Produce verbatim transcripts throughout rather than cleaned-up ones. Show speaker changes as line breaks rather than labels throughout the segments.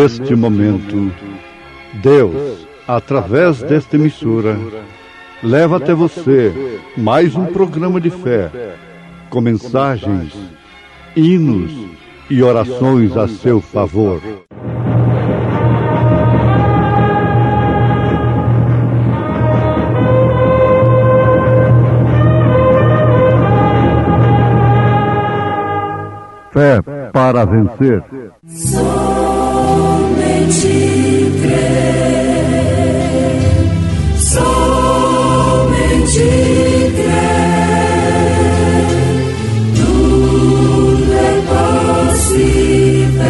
neste momento, Deus, através desta emissora, leva até você mais um programa de fé, com mensagens, hinos e orações a seu favor. Fé para vencer.
Somente crer, somente crer, tudo é possível,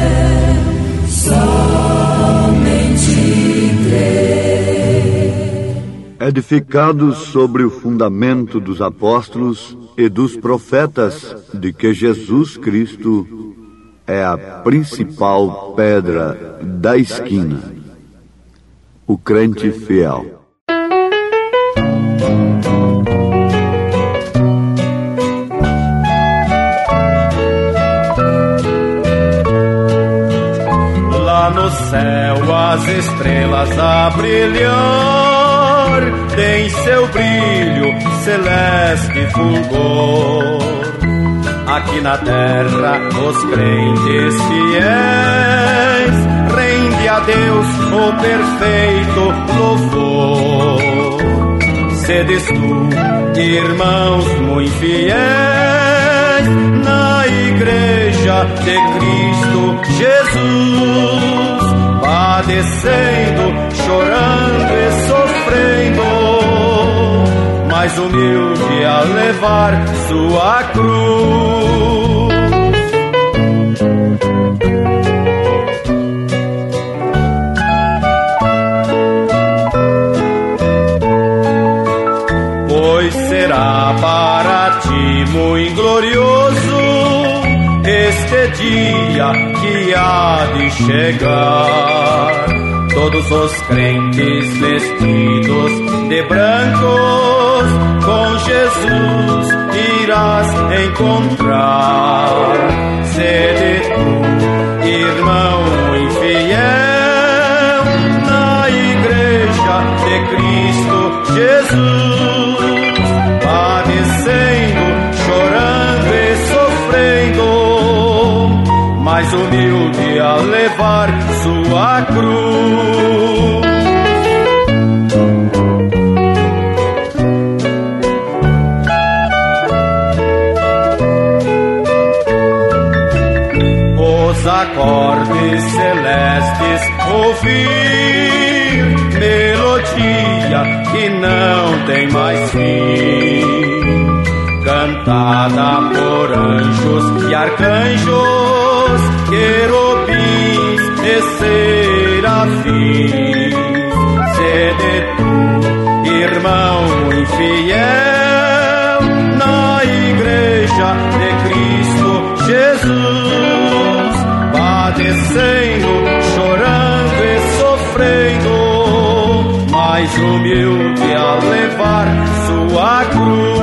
somente crer.
Edificados sobre o fundamento dos apóstolos e dos profetas de que Jesus Cristo é a principal pedra da esquina, o crente fiel.
Lá no céu as estrelas a brilhar tem seu brilho celeste fulgor. Aqui na terra os crentes fiéis rende a Deus o perfeito louvor. Sedes tu, irmãos muito fiéis, na igreja de Cristo Jesus, padecendo, chorando e sofrendo, mais humilde a levar sua cruz. Pois será para ti muito glorioso este dia que há de chegar. Todos os crentes vestidos de brancos com Jesus irás encontrar. Sede tu, irmão infiel, na igreja de Cristo Jesus, padecendo, chorando e sofrendo, mais humilde a levar sua cruz. Os acordes celestes ouvir, melodia que não tem mais fim, cantada por anjos e arcanjos, querubins e serafins. Sede tu, irmão infiel, na igreja de Cristo Jesus, padecendo, chorando e sofrendo, mais humilde a levar sua cruz.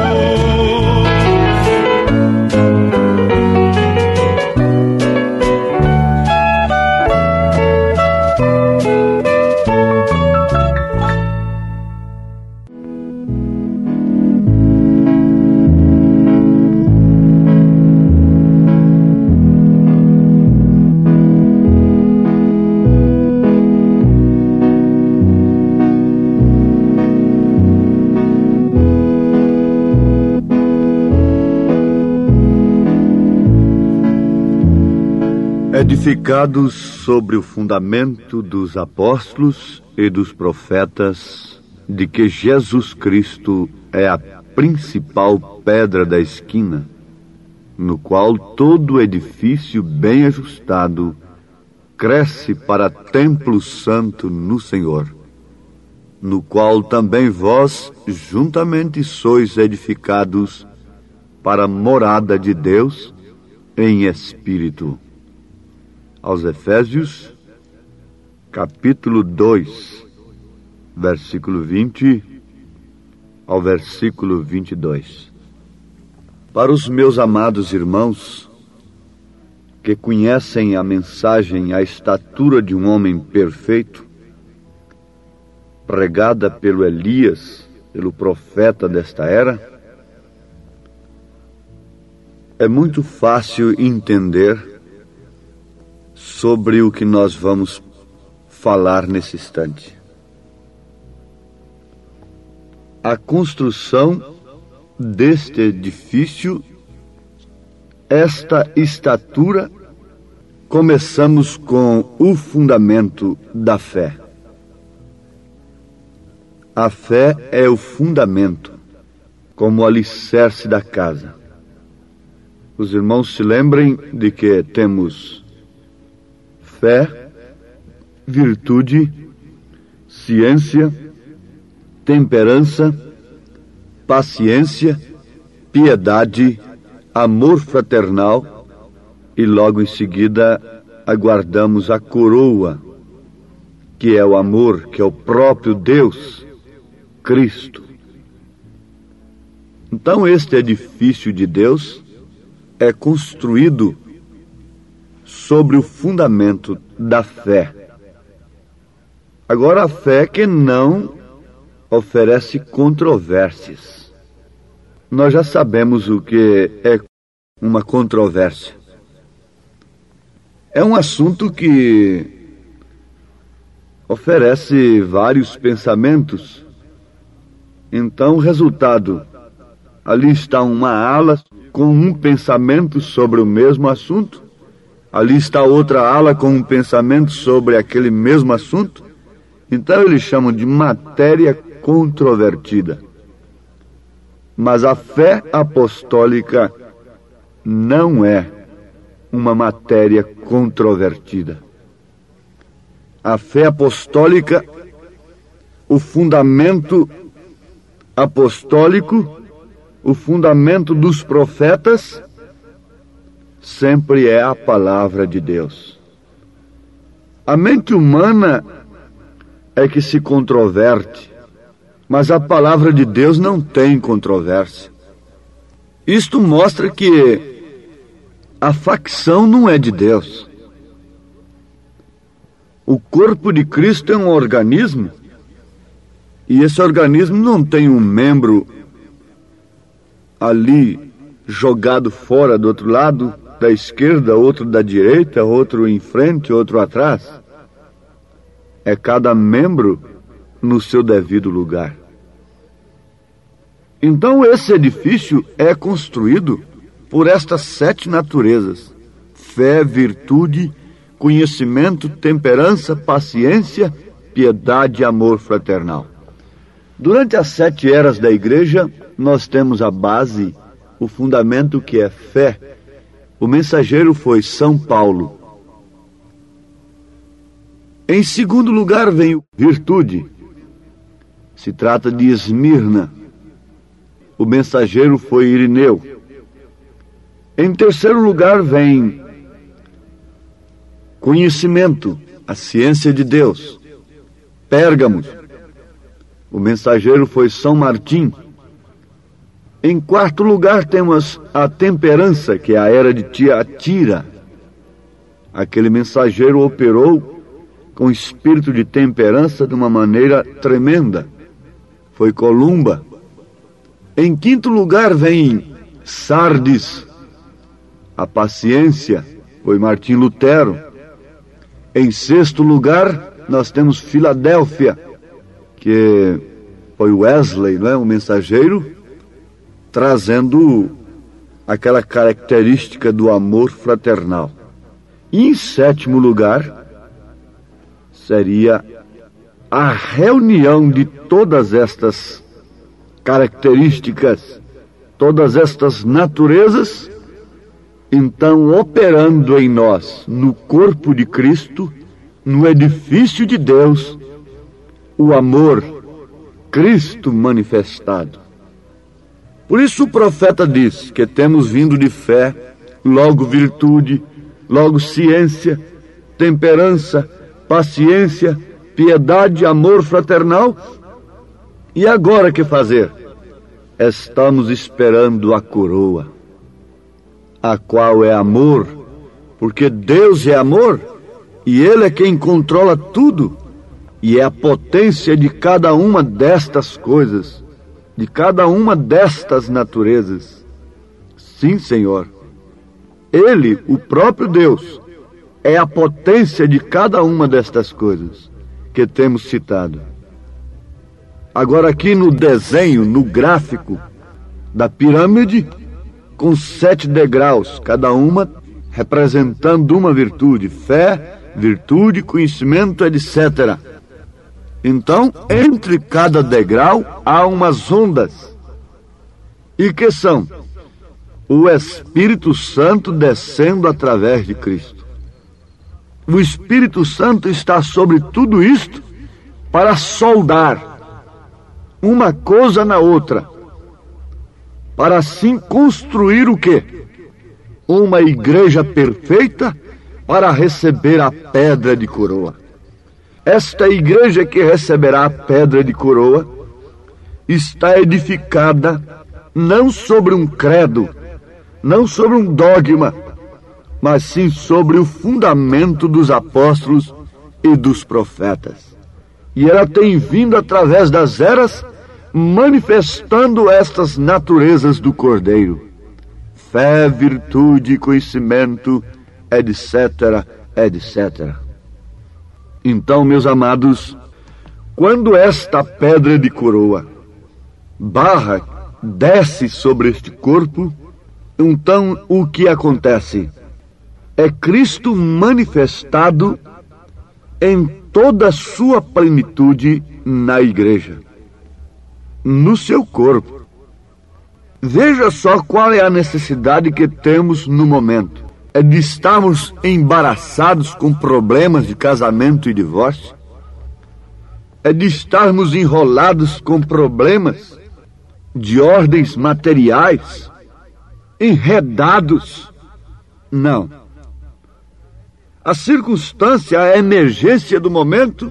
Edificados sobre o fundamento dos apóstolos e dos profetas, de que Jesus Cristo é a principal pedra da esquina, no qual todo edifício bem ajustado cresce para templo santo no Senhor, no qual também vós juntamente sois edificados para a morada de Deus em espírito. Aos Efésios, capítulo dois, versículo vinte ao versículo vinte e dois. Para os meus amados irmãos, que conhecem a mensagem, a estatura de um homem perfeito, pregada pelo Elias, pelo profeta desta era, é muito fácil entender sobre o que nós vamos falar nesse instante. A construção deste edifício, esta estatura, começamos com o fundamento da fé. A fé é o fundamento, como o alicerce da casa. Os irmãos se lembrem de que temos fé, virtude, ciência, temperança, paciência, piedade, amor fraternal e logo em seguida aguardamos a coroa, que é o amor, que é o próprio Deus, Cristo. Então este edifício de Deus é construído sobre o fundamento da fé. Agora, a fé que não oferece controvérsias. Nós já sabemos o que é uma controvérsia. É um assunto que oferece vários pensamentos. Então, o resultado, ali está uma ala com um pensamento sobre o mesmo assunto, ali está outra ala com um pensamento sobre aquele mesmo assunto. Então eles chamam de matéria controvertida. Mas a fé apostólica não é uma matéria controvertida. A fé apostólica, o fundamento apostólico, o fundamento dos profetas, sempre é a palavra de Deus. A mente humana é que se controverte, mas a palavra de Deus não tem controvérsia. Isto mostra que a facção não é de Deus. O corpo de Cristo é um organismo, e esse organismo não tem um membro ali jogado fora do outro lado, da esquerda, outro da direita, outro em frente, outro atrás. É cada membro no seu devido lugar. Então esse edifício é construído por estas sete naturezas: fé, virtude, conhecimento, temperança, paciência, piedade e amor fraternal. Durante as sete eras da igreja, nós temos a base, o fundamento que é fé. O mensageiro foi São Paulo. Em segundo lugar vem virtude. Se trata de Esmirna. O mensageiro foi Irineu. Em terceiro lugar vem conhecimento, a ciência de Deus. Pérgamo. O mensageiro foi São Martim. Em quarto lugar temos a temperança, que é a era de Tiatira. Aquele mensageiro operou com espírito de temperança de uma maneira tremenda. Foi Columba. Em quinto lugar vem Sardes. A paciência foi Martim Lutero. Em sexto lugar nós temos Filadélfia, que foi Wesley, não é? O mensageiro, trazendo aquela característica do amor fraternal. E em sétimo lugar seria a reunião de todas estas características, todas estas naturezas, então operando em nós, no corpo de Cristo, no edifício de Deus, o amor, Cristo manifestado. Por isso o profeta diz que temos vindo de fé, logo virtude, logo ciência, temperança, paciência, piedade, amor fraternal. E agora que fazer? Estamos esperando a coroa, a qual é amor, Porque Deus é amor e Ele é quem controla tudo e é a potência de cada uma destas coisas, de cada uma destas naturezas. Sim, Senhor. Ele, o próprio Deus, é a potência de cada uma destas coisas que temos citado. Agora aqui no desenho, no gráfico da pirâmide, com sete degraus, cada uma representando uma virtude, fé, virtude, conhecimento, etcétera. Então, entre cada degrau há umas ondas. E que são? O Espírito Santo descendo através de Cristo. O Espírito Santo está sobre tudo isto para soldar uma coisa na outra, para assim construir o quê? Uma igreja perfeita para receber a pedra de coroa. Esta igreja que receberá a pedra de coroa está edificada não sobre um credo, não sobre um dogma, mas sim sobre o fundamento dos apóstolos e dos profetas. E ela tem vindo através das eras, manifestando estas naturezas do Cordeiro: fé, virtude, conhecimento, etcétera, etcétera. Então, meus amados, quando esta pedra de coroa barra, desce sobre este corpo, então o que acontece? É Cristo manifestado em toda a sua plenitude na igreja, no seu corpo. Veja só qual é a necessidade que temos no momento. É de estarmos embaraçados com problemas de casamento e divórcio? É de estarmos enrolados com problemas de ordens materiais? Enredados? Não. A circunstância, a emergência do momento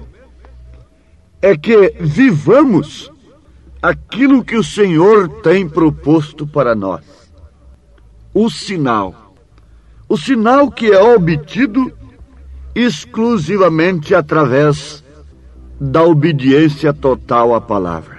é que vivamos aquilo que o Senhor tem proposto para nós. O sinal. O sinal que é obtido exclusivamente através da obediência total à palavra.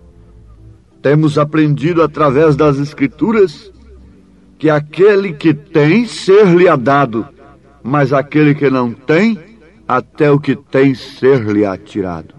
Temos aprendido através das Escrituras que aquele que tem, ser-lhe-á dado, mas aquele que não tem, até o que tem, ser-lhe-á tirado.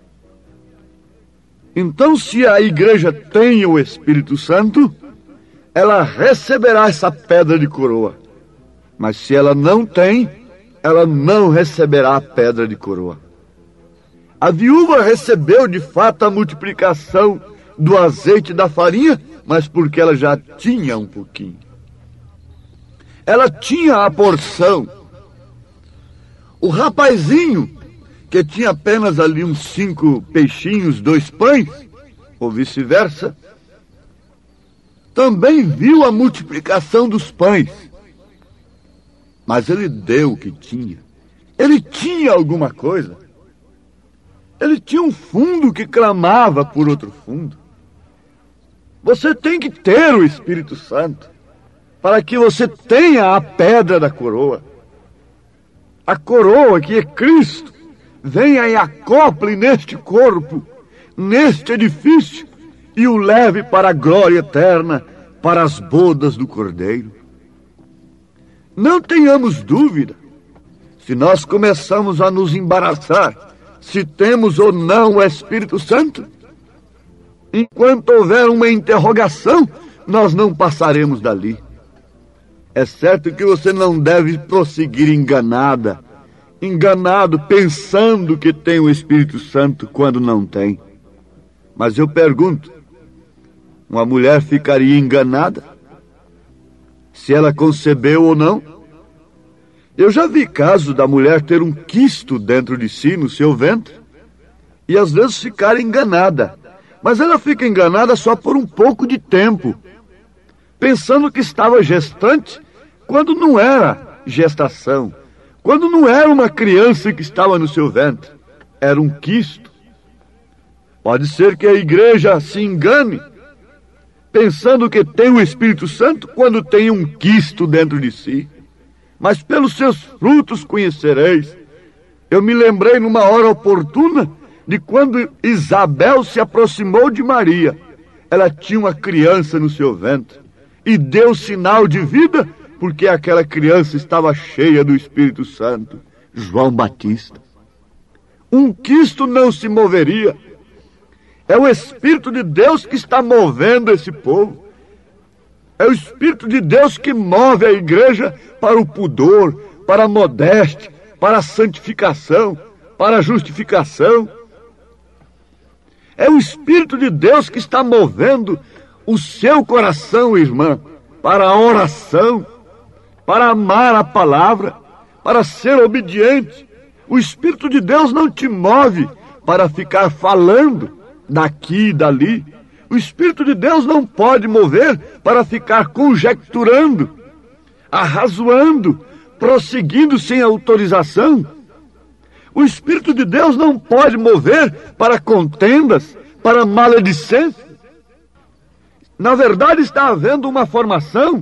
Então, se a igreja tem o Espírito Santo, ela receberá essa pedra de coroa. Mas se ela não tem, ela não receberá a pedra de coroa. A viúva recebeu de fato a multiplicação do azeite e da farinha, mas porque ela já tinha um pouquinho. Ela tinha a porção. O rapazinho, que tinha apenas ali uns cinco peixinhos, dois pães, ou vice-versa, também viu a multiplicação dos pães. Mas ele deu o que tinha. Ele tinha alguma coisa. Ele tinha um fundo que clamava por outro fundo. Você tem que ter o Espírito Santo para que você tenha a pedra da coroa. A coroa que é Cristo venha e acople neste corpo, neste edifício, e o leve para a glória eterna, para as bodas do Cordeiro. Não tenhamos dúvida, se nós começamos a nos embaraçar, se temos ou não o Espírito Santo, enquanto houver uma interrogação, nós não passaremos dali. É certo que você não deve prosseguir enganada, enganado, pensando que tem o Espírito Santo quando não tem. Mas eu pergunto, uma mulher ficaria enganada se ela concebeu ou não? Eu já vi casos da mulher ter um quisto dentro de si, no seu ventre, e às vezes ficar enganada. Mas ela fica enganada só por um pouco de tempo, pensando que estava gestante, quando não era gestação, quando não era uma criança que estava no seu ventre, era um quisto. Pode ser que a igreja se engane, pensando que tem o Espírito Santo quando tem um quisto dentro de si. mas pelos seus frutos conhecereis. Eu me lembrei numa hora oportuna de quando Isabel se aproximou de Maria. Ela tinha uma criança no seu ventre e deu sinal de vida, porque aquela criança estava cheia do Espírito Santo. João Batista. Um quisto não se moveria. É o Espírito de Deus que está movendo esse povo. É o Espírito de Deus que move a igreja para o pudor, para a modéstia, para a santificação, para a justificação. É o Espírito de Deus que está movendo o seu coração, irmã, para a oração, para amar a palavra, para ser obediente. O Espírito de Deus não te move para ficar falando daqui e dali. O Espírito de Deus não pode mover para ficar conjecturando, arrazoando, prosseguindo sem autorização. O Espírito de Deus não pode mover para contendas, para maledicência. Na verdade, está havendo uma formação,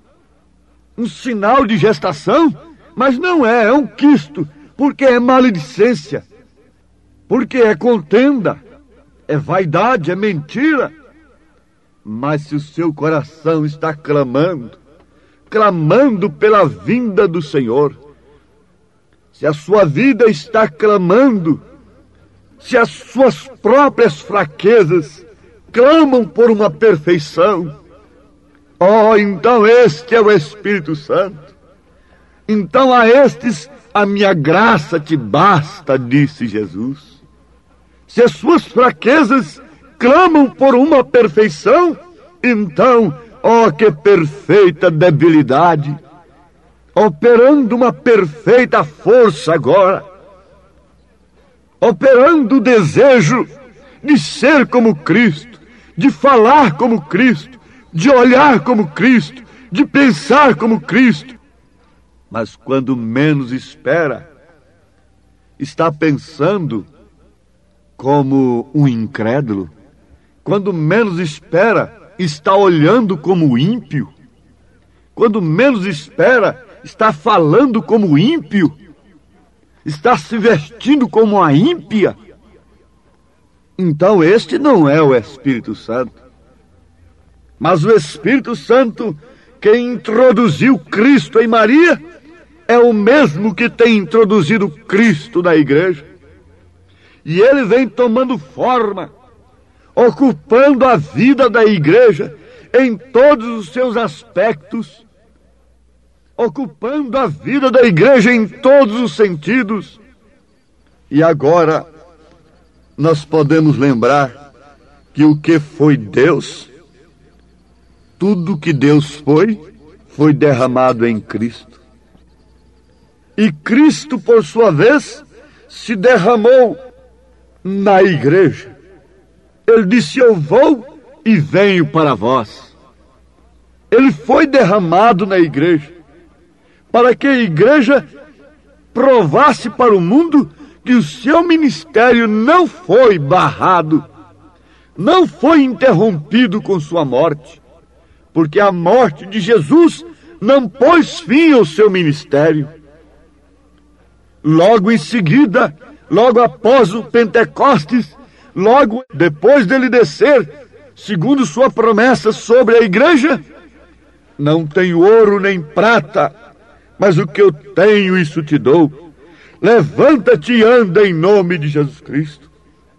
um sinal de gestação, mas não é, é um quisto, porque é maledicência, porque é contenda, é vaidade, é mentira. Mas se o seu coração está clamando, clamando pela vinda do Senhor, se a sua vida está clamando, se as suas próprias fraquezas clamam por uma perfeição, oh, então este é o Espírito Santo. Então a estes a minha graça te basta, disse Jesus. Se as suas fraquezas clamam por uma perfeição, então, oh, que perfeita debilidade, operando uma perfeita força agora, operando o desejo de ser como Cristo, de falar como Cristo, de olhar como Cristo, de pensar como Cristo. Mas quando menos espera, está pensando como um incrédulo. Quando menos espera, está olhando como ímpio. Quando menos espera, está falando como ímpio. Está se vestindo como uma ímpia. Então este não é o Espírito Santo. Mas o Espírito Santo que introduziu Cristo em Maria é o mesmo que tem introduzido Cristo na igreja. E ele vem tomando forma, ocupando a vida da igreja em todos os seus aspectos, ocupando a vida da igreja em todos os sentidos. E agora nós podemos lembrar que o que foi Deus, tudo que Deus foi, foi derramado em Cristo. E Cristo, por sua vez, se derramou na igreja. Ele disse: eu vou e venho para vós. Ele foi derramado na igreja, para que a igreja provasse para o mundo que o seu ministério não foi barrado, não foi interrompido com sua morte, porque a morte de Jesus não pôs fim ao seu ministério. Logo em seguida, logo após o Pentecostes, logo depois dele descer, segundo sua promessa sobre a igreja: não tenho ouro nem prata, mas o que eu tenho, isso te dou. Levanta-te e anda em nome de Jesus Cristo.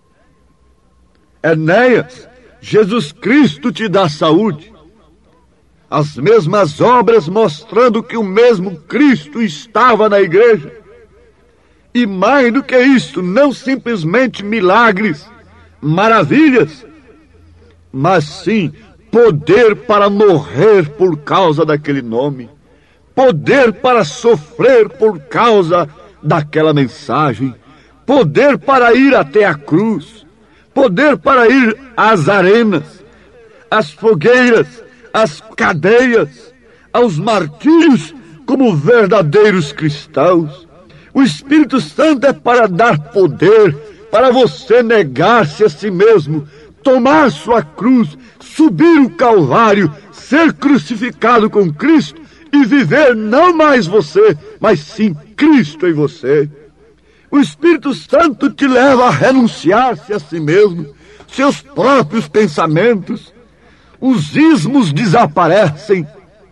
Enéas, Jesus Cristo te dá saúde. As mesmas obras mostrando que o mesmo Cristo estava na igreja. E mais do que isso, não simplesmente milagres, maravilhas, mas sim poder para morrer por causa daquele nome, poder para sofrer por causa daquela mensagem, poder para ir até a cruz, poder para ir às arenas, às fogueiras, às cadeias, aos martírios como verdadeiros cristãos. O Espírito Santo é para dar poder, para você negar-se a si mesmo, tomar sua cruz, subir o Calvário, ser crucificado com Cristo
e viver não mais você, mas sim Cristo em você. O Espírito Santo te leva a renunciar-se a si mesmo, seus próprios pensamentos. Os ismos desaparecem.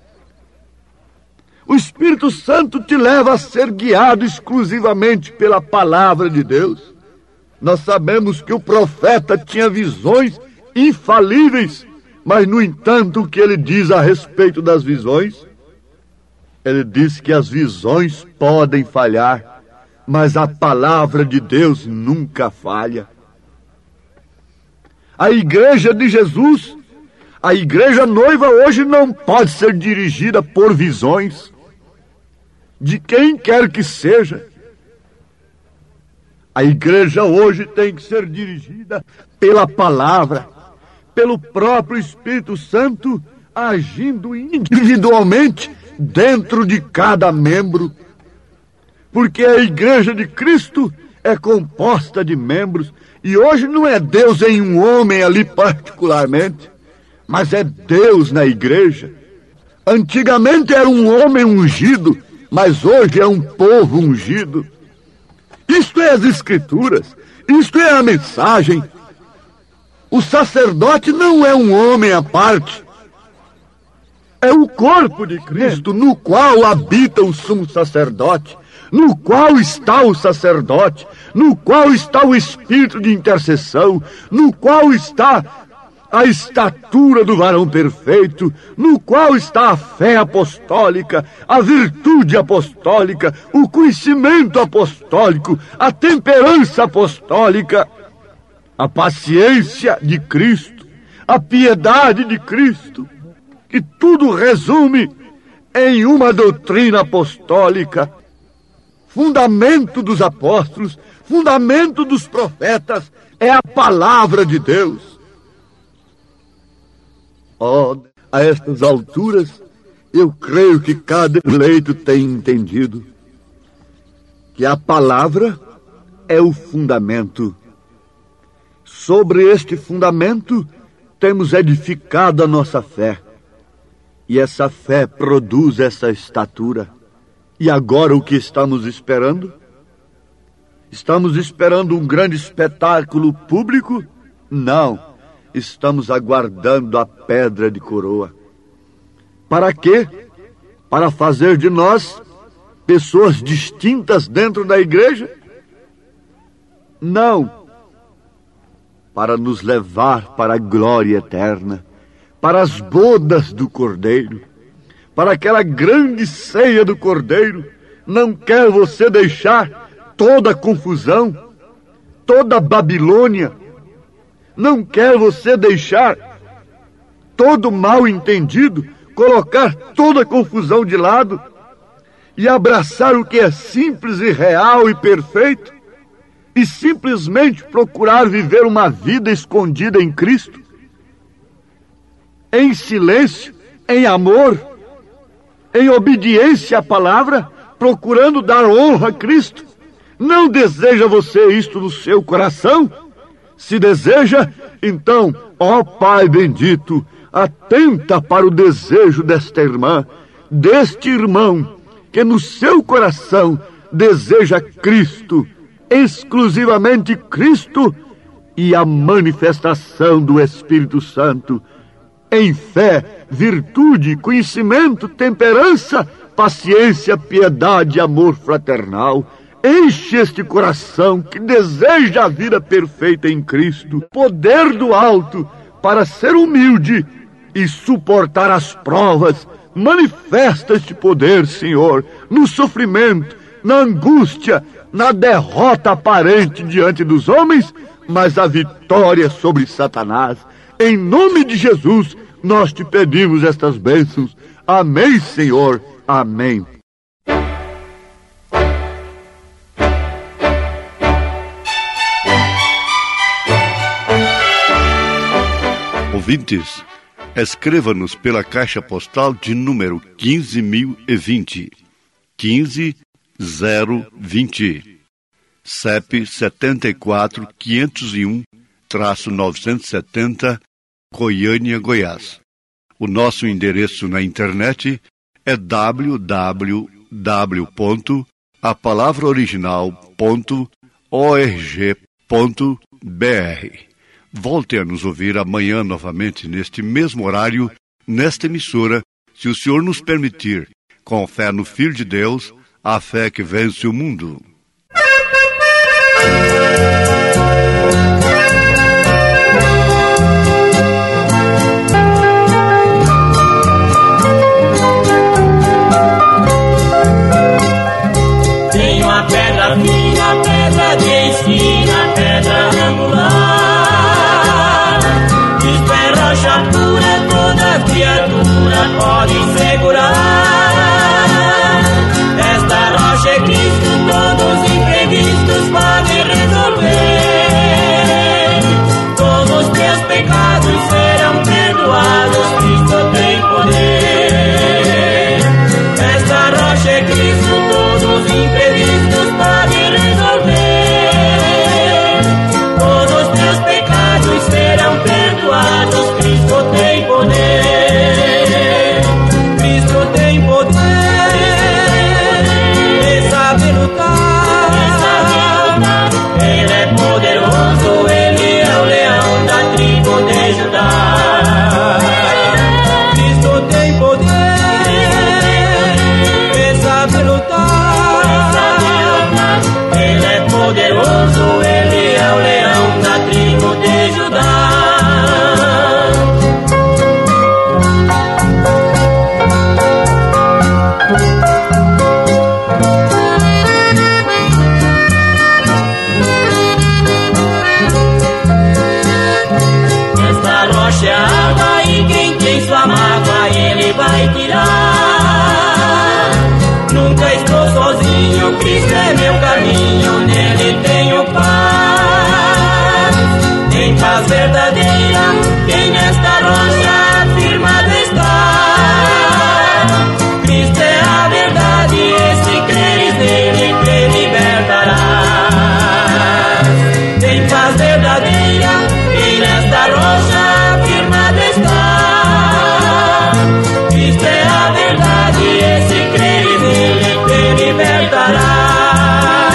O Espírito Santo te leva a ser guiado exclusivamente pela palavra de Deus. Nós sabemos que o profeta tinha visões infalíveis, mas, no entanto, o que ele diz a respeito das visões? Ele diz que as visões podem falhar, mas a palavra de Deus nunca falha. A igreja de Jesus, a igreja noiva hoje não pode ser dirigida por visões de quem quer que seja. A igreja hoje tem que ser dirigida pela palavra, pelo próprio Espírito Santo, agindo individualmente dentro de cada membro. Porque a igreja de Cristo é composta de membros, e hoje não é Deus em um homem ali particularmente, mas é Deus na igreja. Antigamente era um homem ungido, mas hoje é um povo ungido. Isto é as Escrituras, isto é a mensagem. O sacerdote não é um homem à parte, é o corpo de Cristo, no qual habita o sumo sacerdote, no qual está o sacerdote, no qual está o espírito de intercessão, no qual está a estatura do varão perfeito, no qual está a fé apostólica, a virtude apostólica, o conhecimento apostólico, a temperança apostólica, a paciência de Cristo, a piedade de Cristo, que tudo resume em uma doutrina apostólica, fundamento dos apóstolos, fundamento dos profetas, é a palavra de Deus. Oh, a estas alturas, eu creio que cada eleito tem entendido que a palavra é o fundamento. Sobre este fundamento, temos edificado a nossa fé. E essa fé produz essa estatura. E agora o que estamos esperando? Estamos esperando um grande espetáculo público? Não. Estamos aguardando a pedra de coroa. Para quê? Para fazer de nós pessoas distintas dentro da igreja? Não. Para nos levar para a glória eterna, para as bodas do Cordeiro, para aquela grande ceia do Cordeiro. Não quer você deixar toda a confusão, toda a Babilônia. Não quer você deixar todo mal entendido, colocar toda a confusão de lado e abraçar o que é simples e real e perfeito e simplesmente procurar viver uma vida escondida em Cristo, em silêncio, em amor, em obediência à palavra, procurando dar honra a Cristo. Não deseja você isto no seu coração? Se deseja, então, ó Pai bendito, atenta para o desejo desta irmã, deste irmão, que no seu coração deseja Cristo, exclusivamente Cristo, e a manifestação do Espírito Santo, em fé, virtude, conhecimento, temperança, paciência, piedade, amor fraternal. Enche este coração que deseja a vida perfeita em Cristo, poder do alto para ser humilde e suportar as provas. Manifesta este poder, Senhor, no sofrimento, na angústia, na derrota aparente diante dos homens, mas a vitória sobre Satanás. Em nome de Jesus, nós te pedimos estas bênçãos. Amém, Senhor. Amém.
Ouvintes, escreva-nos pela caixa postal de número quinze mil e vinte, quinze zero vinte, C E P setenta e quatro, quinhentos e um, novecentos e setenta, Goiânia, Goiás. O nosso endereço na internet
é w w w ponto a palavra original ponto org ponto b r. Volte a nos ouvir amanhã novamente neste mesmo horário, nesta emissora, se o Senhor nos permitir, com fé no Filho de Deus, a fé que vence o mundo.
Tem uma pedra fina, pedra de esquina, pedra angular. Isto é rocha pura, toda criatura pode segurar. Esta rocha é Cristo, todos os imprevistos pode resolver. Todos os teus pecados serão perdoados, Cristo tem poder. Esta rocha é Cristo, todos os imprevistos pode resolver. Todos os teus pecados serão perdoados, Cristo tem poder. Cristo tem poder, Ele sabe lutar, Ele é poderoso, Ele é o leão da tribo de Judá. Cristo tem poder, Ele sabe lutar, Ele é poderoso, Ele é o leão da tribo de Judá. Esta rocha é água e quem tem sua mágoa Ele vai tirar. Nunca estou sozinho, Cristo é meu caminho, nele tenho paz. Tem paz verdadeira, quem nesta rocha firmado está. Cristo é a verdade, e se creres nele, te libertarás. Tem paz verdadeira, quem nesta rocha firmado está. Cristo é a verdade, e se creres nele, te libertarás.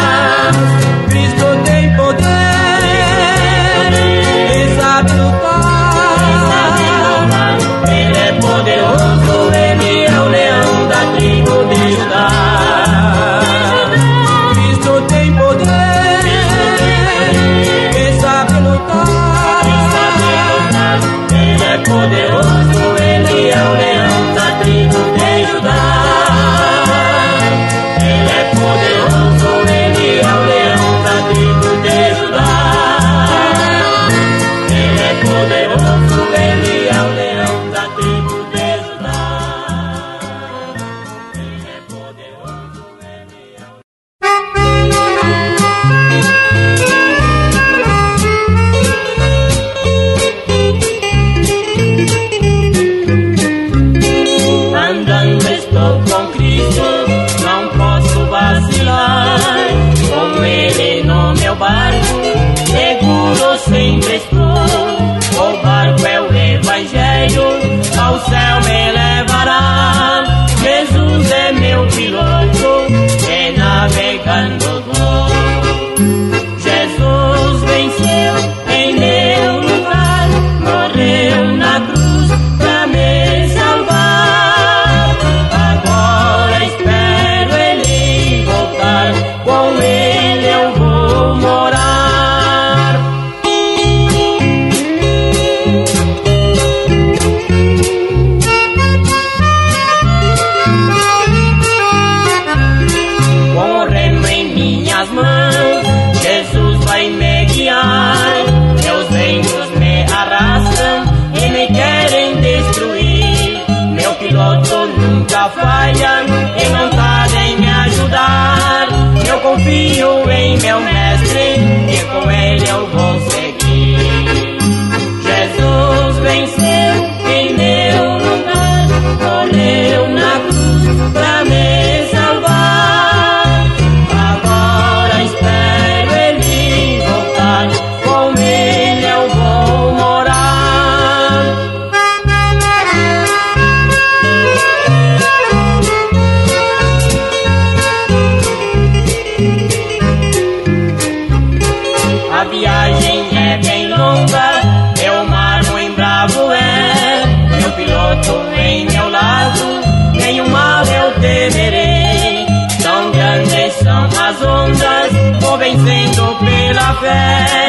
fé.